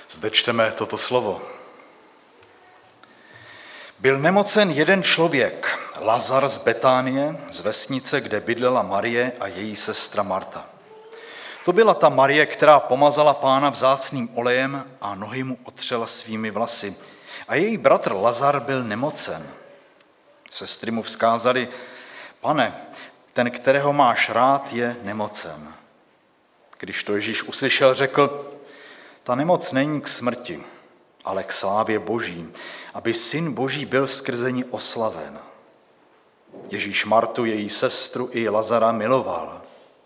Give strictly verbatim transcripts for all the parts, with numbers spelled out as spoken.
Zde čteme toto slovo. Byl nemocen jeden člověk, Lazar z Betánie, z vesnice, kde bydlela Marie a její sestra Marta. To byla ta Marie, která pomazala Pána vzácným olejem a nohy mu otřela svými vlasy. A její bratr Lazar byl nemocen. Sestry mu vzkázali: Pane, ten, kterého máš rád, je nemocen. Když to Ježíš uslyšel, řekl: Ta nemoc není k smrti, ale k slávě Boží, aby Syn Boží byl skrze ní oslaven. Ježíš Martu, její sestru i Lazara miloval.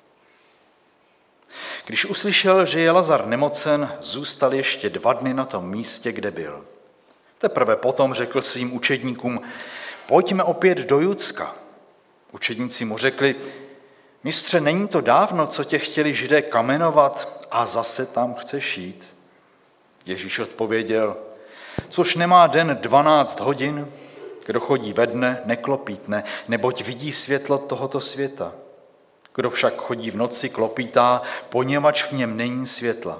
Když uslyšel, že je Lazar nemocen, zůstal ještě dva dny na tom místě, kde byl. Teprve potom řekl svým učedníkům: Pojďme opět do Judska. Učedníci mu řekli: Mistře, není to dávno, co tě chtěli Židé kamenovat a zase tam chceš jít? Ježíš odpověděl: Což nemá den dvanáct hodin, kdo chodí ve dne, neklopítne, neboť vidí světlo tohoto světa. Kdo však chodí v noci, klopítá, poněvadž v něm není světla.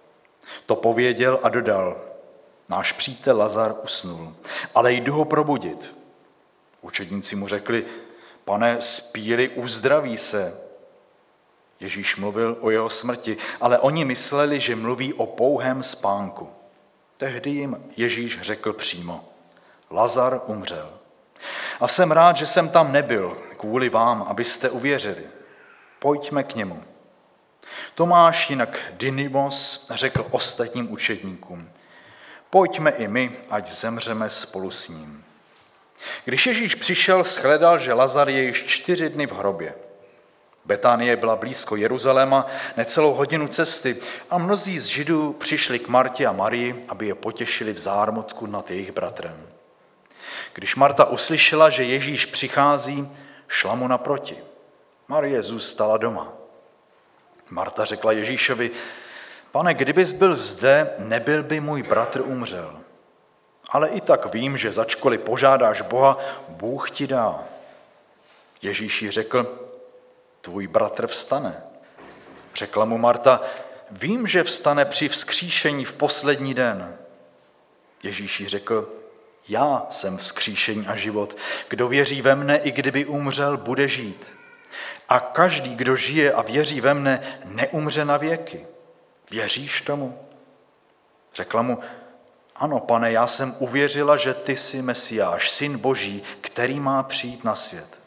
To pověděl a dodal: Náš přítel Lazar usnul, ale jdu ho probudit. Učedníci mu řekli: Pane, spí-li, uzdraví se. Ježíš mluvil o jeho smrti, ale oni mysleli, že mluví o pouhém spánku. Tehdy jim Ježíš řekl přímo: Lazar umřel. A jsem rád, že jsem tam nebyl, kvůli vám, abyste uvěřili. Pojďme k němu. Tomáš, jinak Didymos, řekl ostatním učedníkům: Pojďme i my, ať zemřeme spolu s ním. Když Ježíš přišel, shledal, že Lazar je již čtyři dny v hrobě. Betánie byla blízko Jeruzaléma, necelou hodinu cesty, a mnozí z Židů přišli k Martě a Marii, aby je potěšili v zármutku nad jejich bratrem. Když Marta uslyšela, že Ježíš přichází, šla mu naproti. Marie zůstala doma. Marta řekla Ježíšovi: Pane, kdybys byl zde, nebyl by můj bratr umřel. Ale i tak vím, že začkoliv požádáš Boha, Bůh ti dá. Ježíš jí řekl: Tvůj bratr vstane. Řekla mu Marta: Vím, že vstane při vzkříšení v poslední den. Ježíš jí řekl: Já jsem vzkříšení a život. Kdo věří ve mne, i kdyby umřel, bude žít. A každý, kdo žije a věří ve mne, neumře na věky. Věříš tomu? Řekla mu: Ano, Pane, já jsem uvěřila, že ty jsi Mesiáš, Syn Boží, který má přijít na svět.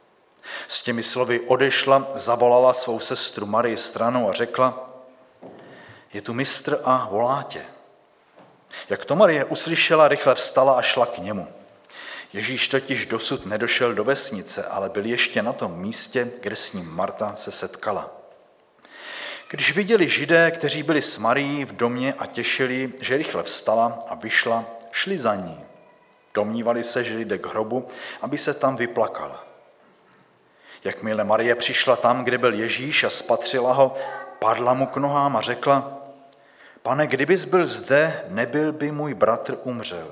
S těmi slovy odešla, zavolala svou sestru Marii stranou a řekla: Je tu mistr a volá tě. Jak to Marie uslyšela, rychle vstala a šla k němu. Ježíš totiž dosud nedošel do vesnice, ale byl ještě na tom místě, kde s ním Marta se setkala. Když viděli Židé, kteří byli s Marií v domě a těšili, že rychle vstala a vyšla, šli za ní. Domnívali se, že jde k hrobu, aby se tam vyplakala. Jakmile Marie přišla tam, kde byl Ježíš, a spatřila ho, padla mu k nohám a řekla: Pane, kdybys byl zde, nebyl by můj bratr umřel.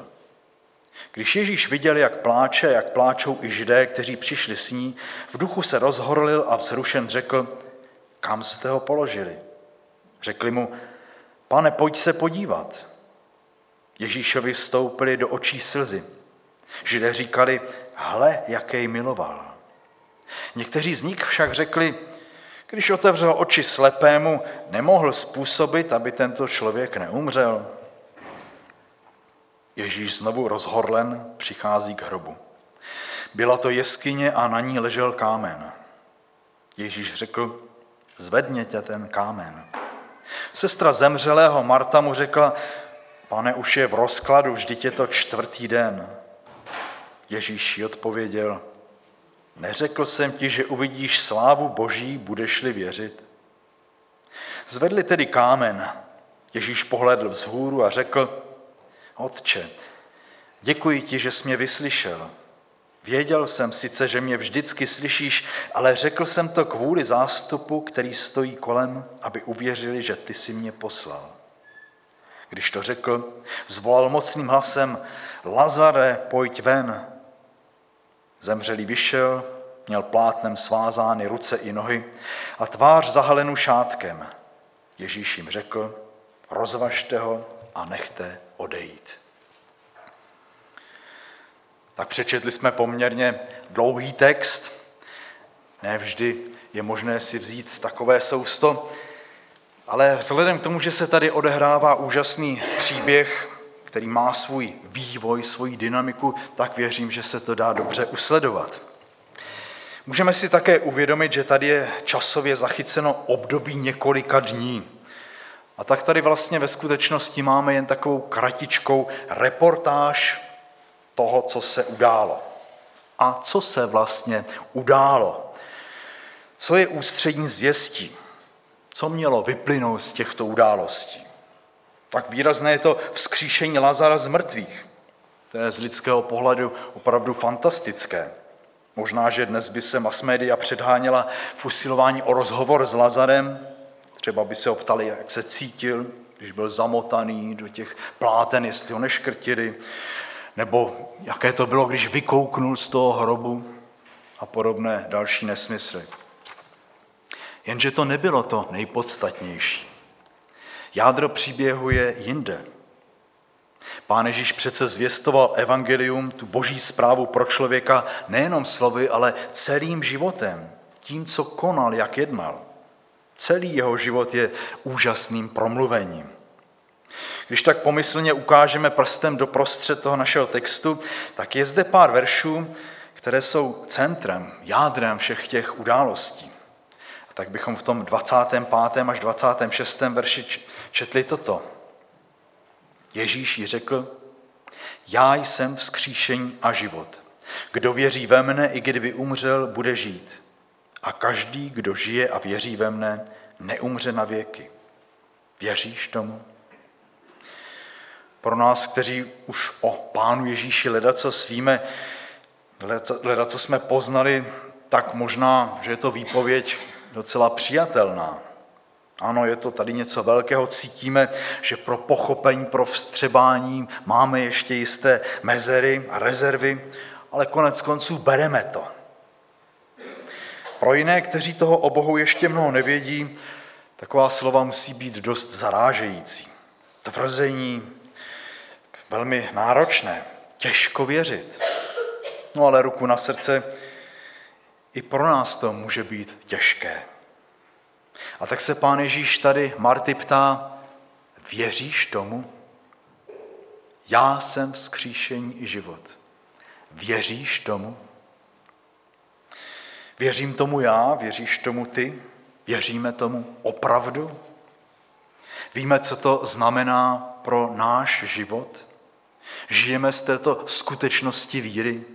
Když Ježíš viděl, jak pláče, jak pláčou i Židé, kteří přišli s ní, v duchu se rozhorlil a vzrušen řekl: Kam jste ho položili? Řekli mu: Pane, pojď se podívat. Ježíšovi vstoupily do očí slzy. Židé říkali: Hle, jaký miloval. Někteří z nich však řekli: Když otevřel oči slepému, nemohl způsobit, aby tento člověk neumřel. Ježíš znovu rozhorlen přichází k hrobu. Byla to jeskyně a na ní ležel kámen. Ježíš řekl: Zvedněte ten kámen. Sestra zemřelého Marta mu řekla: Pane, už je v rozkladu, vždyť je to čtvrtý den. Ježíš jí odpověděl: Neřekl jsem ti, že uvidíš slávu Boží, budeš-li věřit? Zvedli tedy kámen. Ježíš pohlédl vzhůru a řekl: Otče, děkuji ti, že jsi mě vyslyšel. Věděl jsem sice, že mě vždycky slyšíš, ale řekl jsem to kvůli zástupu, který stojí kolem, aby uvěřili, že ty jsi mě poslal. Když to řekl, zvolal mocným hlasem: Lazare, pojď ven. Zemřelý vyšel, měl plátnem svázány ruce i nohy a tvář zahalenu šátkem. Ježíš jim řekl: rozvažte ho a nechte odejít. Tak přečetli jsme poměrně dlouhý text. Ne vždy je možné si vzít takové sousto, ale vzhledem k tomu, že se tady odehrává úžasný příběh, který má svůj vývoj, svoji dynamiku, tak věřím, že se to dá dobře usledovat. Můžeme si také uvědomit, že tady je časově zachyceno období několika dní. A tak tady vlastně ve skutečnosti máme jen takovou kratičkou reportáž toho, co se událo. A co se vlastně událo? Co je ústřední zvěstí? Co mělo vyplynout z těchto událostí? Tak výrazné je to vzkříšení Lazara z mrtvých. To je z lidského pohledu opravdu fantastické. Možná, že dnes by se masmédia předháněla v usilování o rozhovor s Lazarem. Třeba by se ho ptali, jak se cítil, když byl zamotaný do těch pláten, jestli ho neškrtili, nebo jaké to bylo, když vykouknul z toho hrobu a podobné další nesmysly. Jenže to nebylo to nejpodstatnější. Jádro příběhu je jinde. Pán Ježíš přece zvěstoval evangelium, tu boží zprávu pro člověka nejenom slovy, ale celým životem, tím, co konal, jak jednal. Celý jeho život je úžasným promluvením. Když tak pomyslně ukážeme prstem do prostřed toho našeho textu, tak je zde pár veršů, které jsou centrem, jádrem všech těch událostí. A tak bychom v tom dvacátém pátém až dvacátém šestém verši četli toto. Ježíš jí řekl, já jsem vzkříšení a život. Kdo věří ve mne, i kdyby umřel, bude žít. A každý, kdo žije a věří ve mne, neumře na věky. Věříš tomu? Pro nás, kteří už o Pánu Ježíši ledacos víme, ledacos jsme poznali, tak možná, že je to výpověď docela přijatelná. Ano, je to tady něco velkého, cítíme, že pro pochopení, pro vstřebání máme ještě jisté mezery a rezervy, ale konec konců bereme to. Pro jiné, kteří toho o Bohu ještě mnoho nevědí, taková slova musí být dost zarážející. Tvrzení velmi náročné, těžko věřit. No ale ruku na srdce, i pro nás to může být těžké. A tak se Pán Ježíš tady Marty ptá, věříš tomu? Já jsem vzkříšení i život. Věříš tomu? Věřím tomu já, věříš tomu ty? Věříme tomu opravdu? Víme, co to znamená pro náš život? Žijeme z této skutečnosti víry?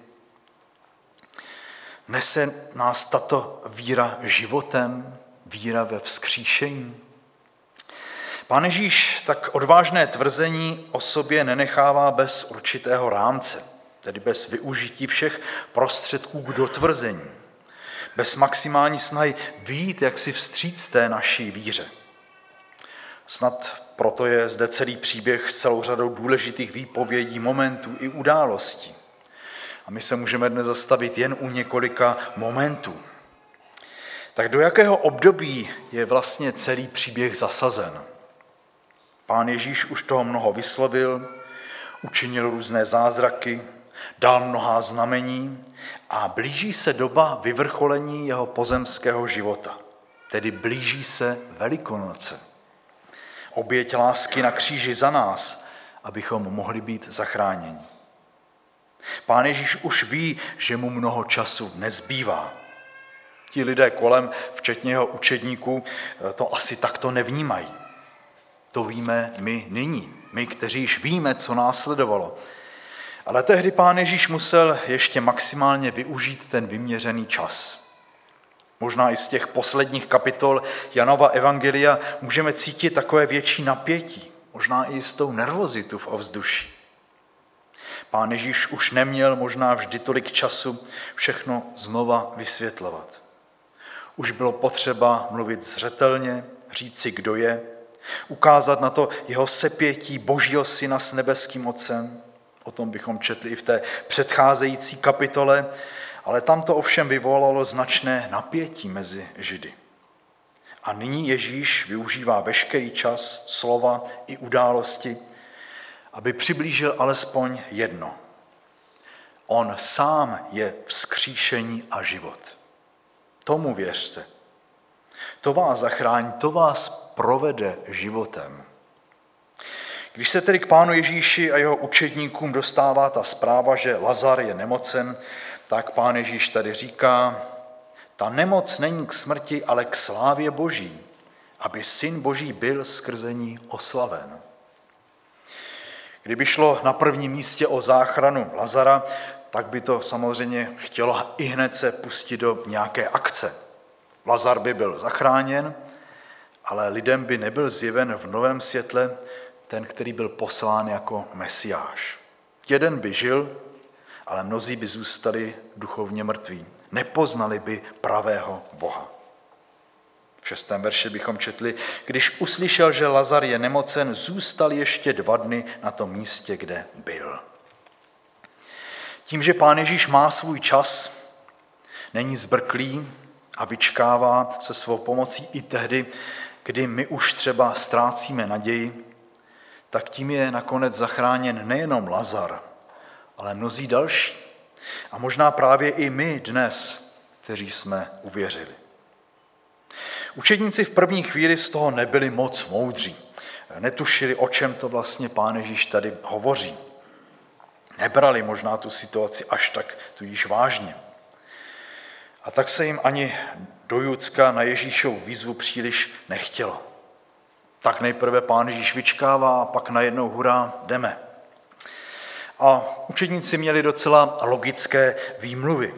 Nese nás tato víra životem, víra ve vzkříšení? Pán Ježíš tak odvážné tvrzení o sobě nenechává bez určitého rámce, tedy bez využití všech prostředků k dotvrzení, bez maximální snahy vyjít jaksi vstříc té naší víře. Snad proto je zde celý příběh s celou řadou důležitých výpovědí, momentů i událostí. A my se můžeme dnes zastavit jen u několika momentů. Tak do jakého období je vlastně celý příběh zasazen? Pán Ježíš už toho mnoho vyslovil, učinil různé zázraky, dal mnohá znamení a blíží se doba vyvrcholení jeho pozemského života, tedy blíží se Velikonoce. Oběť lásky na kříži za nás, abychom mohli být zachráněni. Pán Ježíš už ví, že mu mnoho času nezbývá. Ti lidé kolem, včetně jeho učedníků, to asi takto nevnímají. To víme my nyní, my, kteří již víme, co následovalo. Ale tehdy Pán Ježíš musel ještě maximálně využít ten vyměřený čas. Možná i z těch posledních kapitol Janova evangelia můžeme cítit takové větší napětí, možná i jistou nervozitu v ovzduší. Pán Ježíš už neměl možná vždy tolik času všechno znova vysvětlovat. Už bylo potřeba mluvit zřetelně, říci, kdo je, ukázat na to jeho sepětí Božího syna s nebeským Otcem. O tom bychom četli i v té předcházející kapitole, ale tam to ovšem vyvolalo značné napětí mezi Židy. A nyní Ježíš využívá veškerý čas, slova i události, aby přiblížil alespoň jedno. On sám je vzkříšení a život. Tomu věřte. To vás zachrání, to vás provede životem. Když se tedy k Pánu Ježíši a jeho učedníkům dostává ta zpráva, že Lazar je nemocen, tak Pán Ježíš tady říká, ta nemoc není k smrti, ale k slávě Boží, aby Syn Boží byl skrze ní oslaven. Kdyby šlo na prvním místě o záchranu Lazara, tak by to samozřejmě chtělo i hned se pustit do nějaké akce. Lazar by byl zachráněn, ale lidem by nebyl zjeven v novém světle ten, který byl poslán jako Mesiáš. Jeden by žil, ale mnozí by zůstali duchovně mrtví. Nepoznali by pravého Boha. V šestém verši bychom četli, když uslyšel, že Lazar je nemocen, zůstal ještě dva dny na tom místě, kde byl. Tím, že Pán Ježíš má svůj čas, není zbrklý a vyčkává se svou pomocí i tehdy, kdy my už třeba ztrácíme naději, tak tím je nakonec zachráněn nejenom Lazar, ale mnozí další. A možná právě i my dnes, kteří jsme uvěřili. Učedníci v první chvíli z toho nebyli moc moudří. Netušili, o čem to vlastně Pán Ježíš tady hovoří. Nebrali možná tu situaci až tak tudíž vážně. A tak se jim ani do Judska na Ježíšovu výzvu příliš nechtělo. Tak nejprve Pán Ježíš vyčkává a pak najednou hurá, jdeme. A učedníci měli docela logické výmluvy.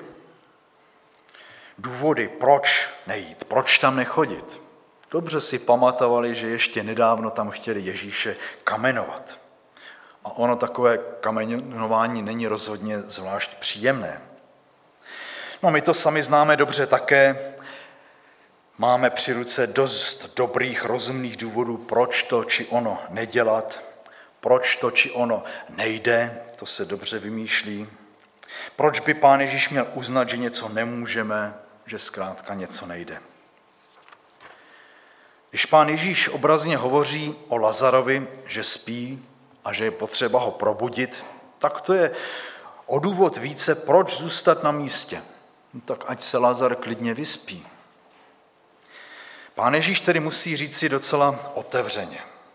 Důvody, proč nejít, proč tam nechodit. Dobře si pamatovali, že ještě nedávno tam chtěli Ježíše kamenovat. A ono takové kamenování není rozhodně zvlášť příjemné. No my to sami známe dobře také. Máme při ruce dost dobrých, rozumných důvodů, proč to či ono nedělat, proč to či ono nejde, to se dobře vymýšlí. Proč by Pán Ježíš měl uznat, že něco nemůžeme, že zkrátka něco nejde. Když Pán Ježíš obrazně hovoří o Lazarovi, že spí a že je potřeba ho probudit, tak to je o důvod více, proč zůstat na místě. No tak ať se Lazar klidně vyspí. Pán Ježíš tedy musí říci docela otevřeně.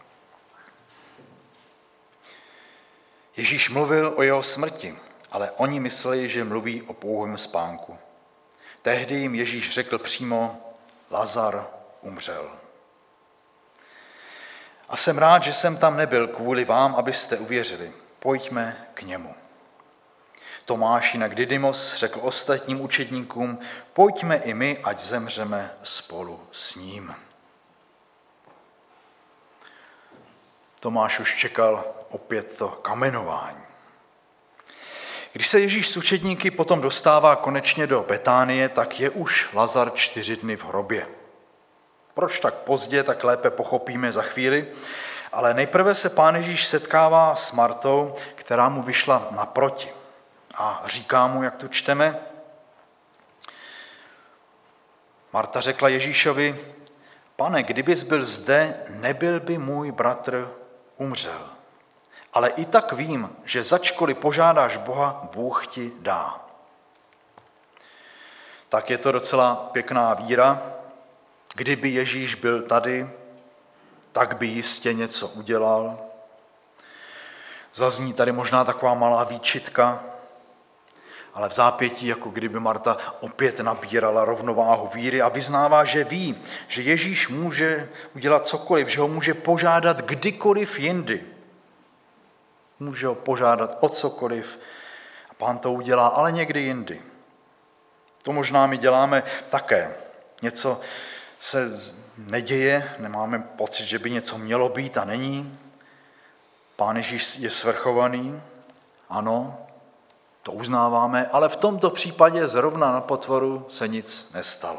Ježíš mluvil o jeho smrti, ale oni mysleli, že mluví o pouhém spánku. Tehdy jim Ježíš řekl přímo, Lazar umřel. A jsem rád, že jsem tam nebyl kvůli vám, abyste uvěřili. Pojďme k němu. Tomáš, jinak Didymos, řekl ostatním učedníkům, pojďme i my, ať zemřeme spolu s ním. Tomáš už čekal opět to kamenování. Když se Ježíš s učedníky potom dostává konečně do Betánie, tak je už Lazar čtyři dny v hrobě. Proč tak pozdě, tak lépe pochopíme za chvíli, ale nejprve se Pán Ježíš setkává s Martou, která mu vyšla naproti. A říká mu, jak tu čteme, Marta řekla Ježíšovi, Pane, kdybys byl zde, nebyl by můj bratr umřel. Ale i tak vím, že začkoliv požádáš Boha, Bůh ti dá. Tak je to docela pěkná víra. Kdyby Ježíš byl tady, tak by jistě něco udělal. Zazní tady možná taková malá výčitka, ale v zápětí, jako kdyby Marta opět nabírala rovnováhu víry a vyznává, že ví, že Ježíš může udělat cokoliv, že ho může požádat kdykoliv jindy. Může ho požádat o cokoliv a Pán to udělá, ale někdy jindy. To možná my děláme také. Něco se neděje, nemáme pocit, že by něco mělo být a není. Pán Ježíš je svrchovaný, ano, to uznáváme, ale v tomto případě zrovna na potvoru se nic nestalo.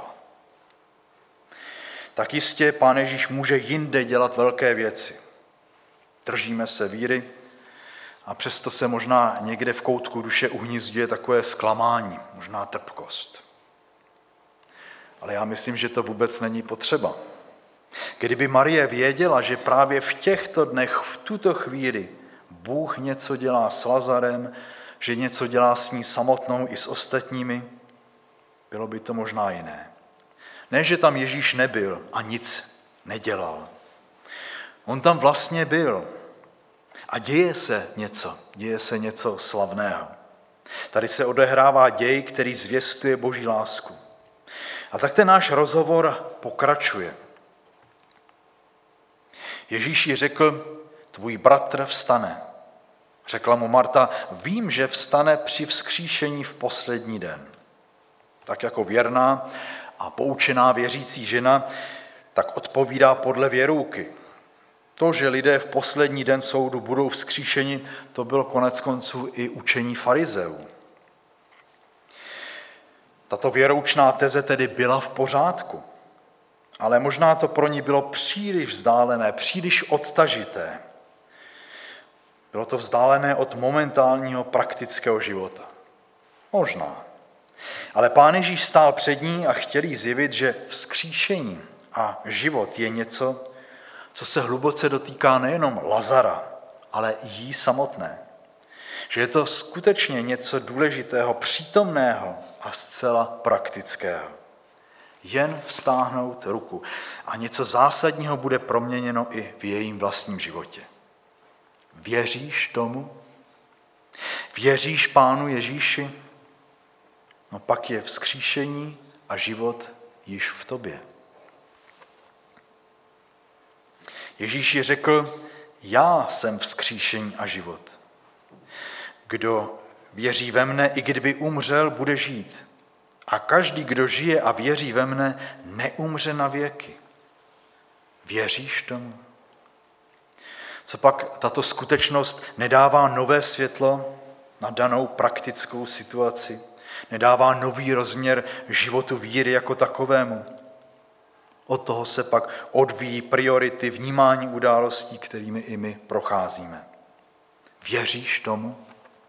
Tak jistě Pán Ježíš může jinde dělat velké věci. Držíme se víry a přesto se možná někde v koutku duše uhnizduje takové zklamání, možná trpkost. Ale já myslím, že to vůbec není potřeba. Kdyby Marie věděla, že právě v těchto dnech, v tuto chvíli, Bůh něco dělá s Lazarem, že něco dělá s ní samotnou i s ostatními, bylo by to možná jiné. Ne, že tam Ježíš nebyl a nic nedělal. On tam vlastně byl. A děje se něco, děje se něco slavného. Tady se odehrává děj, který zvěstuje Boží lásku. A tak ten náš rozhovor pokračuje. Ježíš jí řekl, tvůj bratr vstane. Řekla mu Marta, vím, že vstane při vzkříšení v poslední den. Tak jako věrná a poučená věřící žena, tak odpovídá podle věrouky. To, že lidé v poslední den soudu budou vzkříšeni, to bylo konec konců i učení farizeů. Tato věroučná teze tedy byla v pořádku, ale možná to pro ní bylo příliš vzdálené, příliš odtažité. Bylo to vzdálené od momentálního praktického života. Možná. Ale Pán Ježíš stál před ní a chtěl jí zjevit, že vzkříšení a život je něco, co se hluboce dotýká nejenom Lazara, ale i jí samotné. Že je to skutečně něco důležitého, přítomného a zcela praktického. Jen vztáhnout ruku a něco zásadního bude proměněno i v jejím vlastním životě. Věříš tomu? Věříš Pánu Ježíši? No pak je vzkříšení a život již v tobě. Ježíš jí řekl, já jsem vzkříšení a život. Kdo věří ve mne, i kdyby umřel, bude žít. A každý, kdo žije a věří ve mne, neumře na věky. Věříš tomu? Co pak tato skutečnost nedává nové světlo na danou praktickou situaci? Nedává nový rozměr životu víry jako takovému? Od toho se pak odvíjí priority vnímání událostí, kterými i my procházíme. Věříš tomu?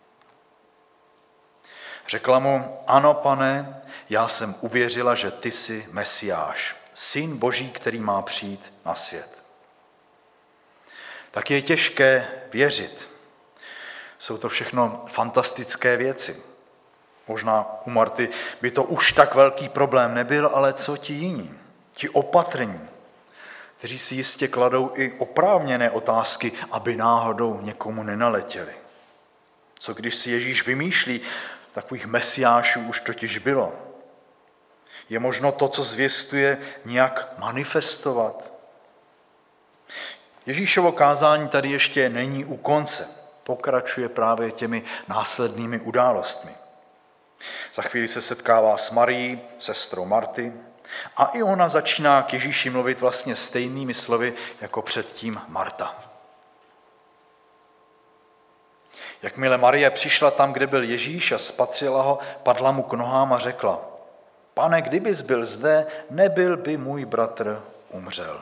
Řekla mu, ano, Pane, já jsem uvěřila, že ty jsi Mesiáš, syn Boží, který má přijít na svět. Tak je těžké věřit. Jsou to všechno fantastické věci. Možná u Marty by to už tak velký problém nebyl, ale co ti jiní? Ti opatrní, kteří si jistě kladou i oprávněné otázky, aby náhodou někomu nenaletěli. Co když si Ježíš vymýšlí, takových mesiášů už totiž bylo. Je možno to, co zvěstuje, nějak manifestovat? Ježíšovo kázání tady ještě není u konce. Pokračuje právě těmi následnými událostmi. Za chvíli se setkává s Marií, sestrou Marty, a i ona začíná k Ježíši mluvit vlastně stejnými slovy jako předtím Marta. Jakmile Marie přišla tam, kde byl Ježíš a spatřila ho, padla mu k nohám a řekla, Pane, kdybys byl zde, nebyl by můj bratr umřel.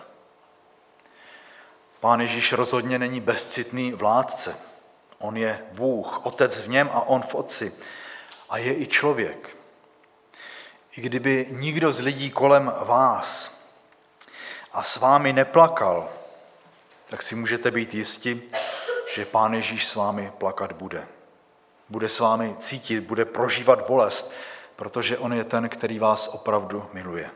Pán Ježíš rozhodně není bezcitný vládce. On je Bůh, Otec v něm a on v Otci. A je i člověk. I kdyby nikdo z lidí kolem vás a s vámi neplakal, tak si můžete být jisti, že Pán Ježíš s vámi plakat bude. Bude s vámi cítit, bude prožívat bolest, protože on je ten, který vás opravdu miluje.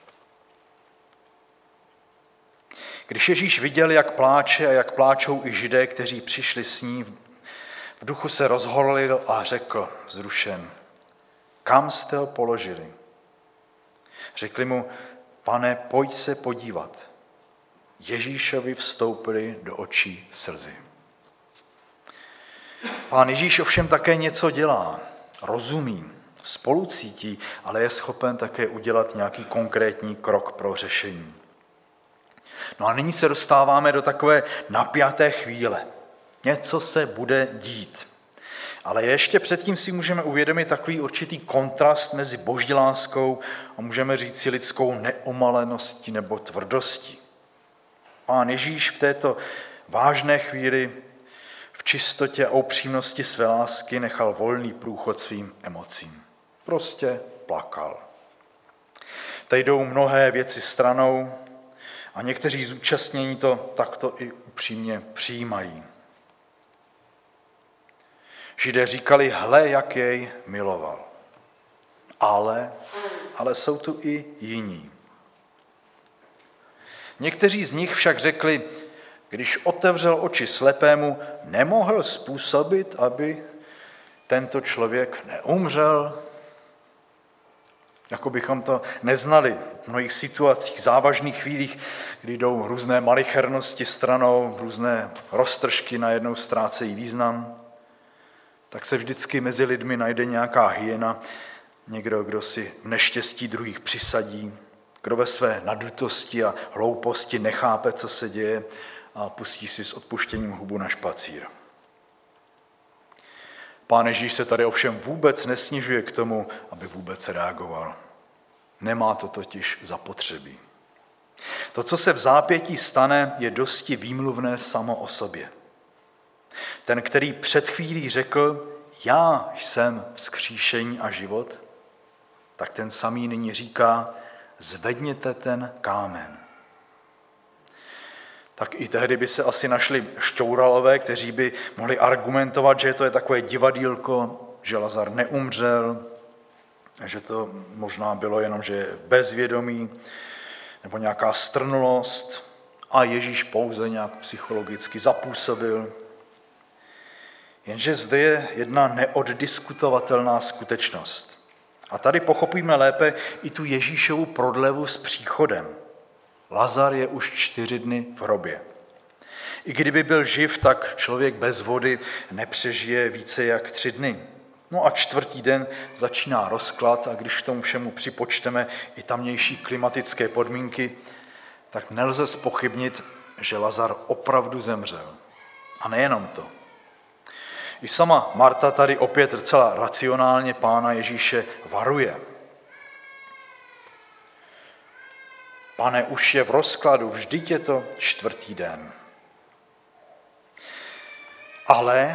Když Ježíš viděl, jak pláče a jak pláčou i Židé, kteří přišli s ní, v duchu se rozhorlil a řekl vzrušen, kam jste ho položili? Řekli mu, Pane, pojď se podívat. Ježíšovi vstoupily do očí slzy. Pán Ježíš ovšem také něco dělá, rozumí, spolucítí, ale je schopen také udělat nějaký konkrétní krok pro řešení. No a nyní se dostáváme do takové napjaté chvíle. Něco se bude dít. Ale ještě předtím si můžeme uvědomit takový určitý kontrast mezi boží láskou a můžeme říct si lidskou neomaleností nebo tvrdostí. Pán Ježíš v této vážné chvíli v čistotě a upřímnosti své lásky nechal volný průchod svým emocím. Prostě plakal. Tady jdou mnohé věci stranou A někteří zúčastnění to takto i upřímně přijímají. Židé říkali, hle, jak jej miloval. Ale, ale jsou tu i jiní. Někteří z nich však řekli, když otevřel oči slepému, nemohl způsobit, aby tento člověk neumřel. Jako bychom to neznali v mnohých situacích, závažných chvílích, kdy jdou různé malichernosti stranou, různé roztržky najednou ztrácejí význam, tak se vždycky mezi lidmi najde nějaká hyena, někdo, kdo si v neštěstí druhých přisadí, kdo ve své nadutosti a hlouposti nechápe, co se děje a pustí si s odpuštěním hubu na špacír. Pán Ježíš se tady ovšem vůbec nesnižuje k tomu, aby vůbec reagoval. Nemá to totiž zapotřebí. To, co se v zápětí stane, je dosti výmluvné samo o sobě. Ten, který před chvílí řekl, já jsem vzkříšení a život, tak ten samý nyní říká, zvedněte ten kámen. Tak i tehdy by se asi našli šťouralové, kteří by mohli argumentovat, že to je takové divadýlko, že Lazar neumřel, že to možná bylo jenom, že je bezvědomí, nebo nějaká strnulost a Ježíš pouze nějak psychologicky zapůsobil. Jenže zde je jedna neoddiskutovatelná skutečnost. A tady pochopíme lépe i tu Ježíšovu prodlevu s příchodem. Lazar je už čtyři dny v hrobě. I kdyby byl živ, tak člověk bez vody nepřežije více jak tři dny. No a čtvrtý den začíná rozklad a když k tomu všemu připočteme i tamnější klimatické podmínky, tak nelze zpochybnit, že Lazar opravdu zemřel. A nejenom to. I sama Marta tady opět docela racionálně Pána Ježíše varuje. Pane, už je v rozkladu, vždyť je to čtvrtý den. Ale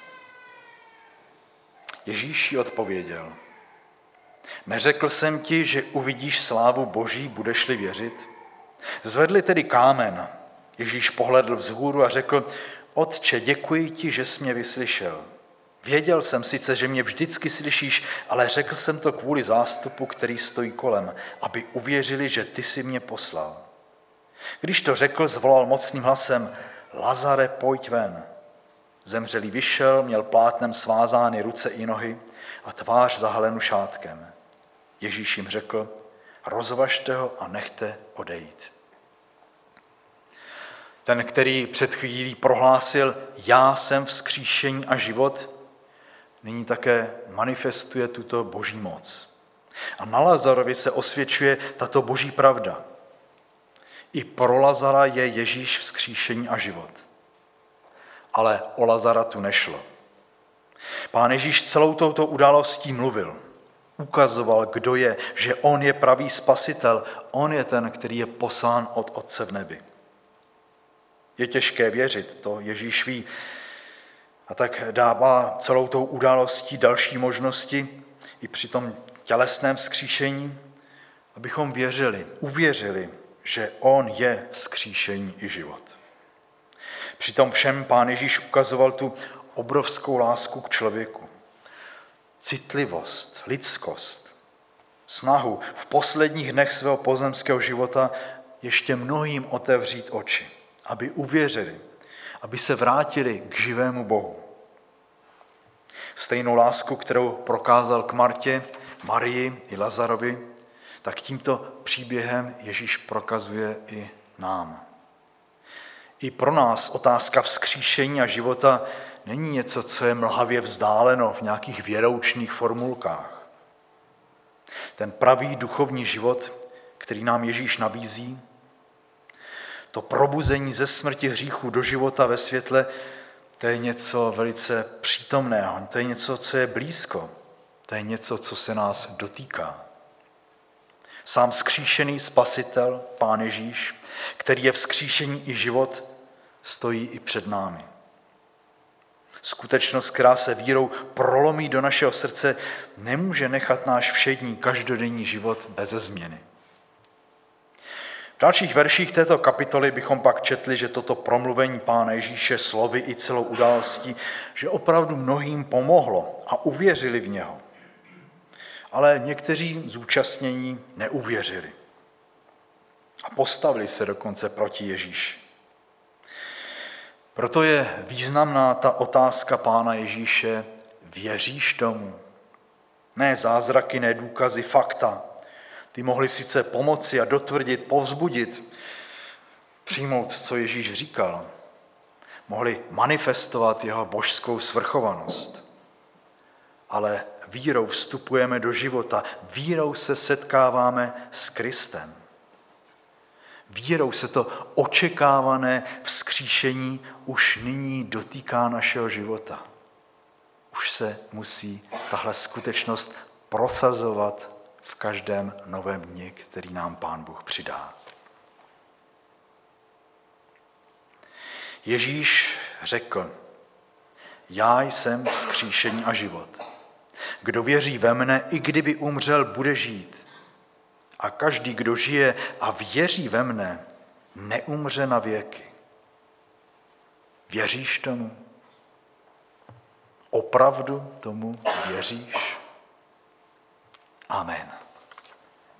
Ježíš jí odpověděl, neřekl jsem ti, že uvidíš slávu Boží, budeš-li věřit? Zvedli tedy kámen. Ježíš pohledl vzhůru a řekl, Otče, děkuji ti, že jsi mě vyslyšel. Věděl jsem sice, že mě vždycky slyšíš, ale řekl jsem to kvůli zástupu, který stojí kolem, aby uvěřili, že ty jsi mě poslal. Když to řekl, zvolal mocným hlasem, Lazare, pojď ven. Zemřelý vyšel, měl plátnem svázány ruce i nohy a tvář zahalenu šátkem. Ježíš jim řekl, rozvažte ho a nechte odejít. Ten, který před chvílí prohlásil, já jsem vzkříšení a život, nyní také manifestuje tuto boží moc. A na Lazarovi se osvědčuje tato boží pravda. I pro Lazara je Ježíš vzkříšení a život. Ale o Lazara tu nešlo. Pán Ježíš celou touto událostí mluvil. Ukazoval, kdo je, že on je pravý spasitel, on je ten, který je poslán od Otce v nebi. Je těžké věřit, to Ježíš ví. A tak dává celou tou událostí další možnosti i při tom tělesném vzkříšení, abychom věřili, uvěřili, že on je vzkříšení i život. Přitom všem Pán Ježíš ukazoval tu obrovskou lásku k člověku. Citlivost, lidskost, snahu v posledních dnech svého pozemského života ještě mnohým otevřít oči, aby uvěřili, aby se vrátili k živému Bohu. Stejnou lásku, kterou prokázal k Martě, Marii i Lazarovi, tak tímto příběhem Ježíš prokazuje i nám. I pro nás otázka vzkříšení a života není něco, co je mlhavě vzdáleno v nějakých věroučných formulkách. Ten pravý duchovní život, který nám Ježíš nabízí, to probuzení ze smrti hříchu do života ve světle, to je něco velice přítomného, to je něco, co je blízko, to je něco, co se nás dotýká. Sám vzkříšený spasitel, Pán Ježíš, který je vzkříšení i život, stojí i před námi. Skutečnost, která se vírou prolomí do našeho srdce, nemůže nechat náš všední každodenní život beze změny. dalších verších této kapitoly bychom pak četli, že toto promluvení Pána Ježíše slovy i celou událostí, že opravdu mnohým pomohlo a uvěřili v něho. Ale někteří zúčastnění neuvěřili a postavili se dokonce proti Ježíši. Proto je významná ta otázka Pána Ježíše: věříš tomu? Ne zázraky, ne důkazy, fakta. Ty mohly sice pomoci a dotvrdit, povzbudit, přijmout, co Ježíš říkal. Mohli manifestovat jeho božskou svrchovanost. Ale vírou vstupujeme do života, vírou se setkáváme s Kristem. Vírou se to očekávané vzkříšení už nyní dotýká našeho života. Už se musí tahle skutečnost prosazovat v každém novém dni, který nám Pán Bůh přidá. Ježíš řekl: já jsem vzkříšení a život. Kdo věří ve mne, i kdyby umřel, bude žít. A každý, kdo žije a věří ve mne, neumře na věky. Věříš tomu? Opravdu tomu věříš? Amen.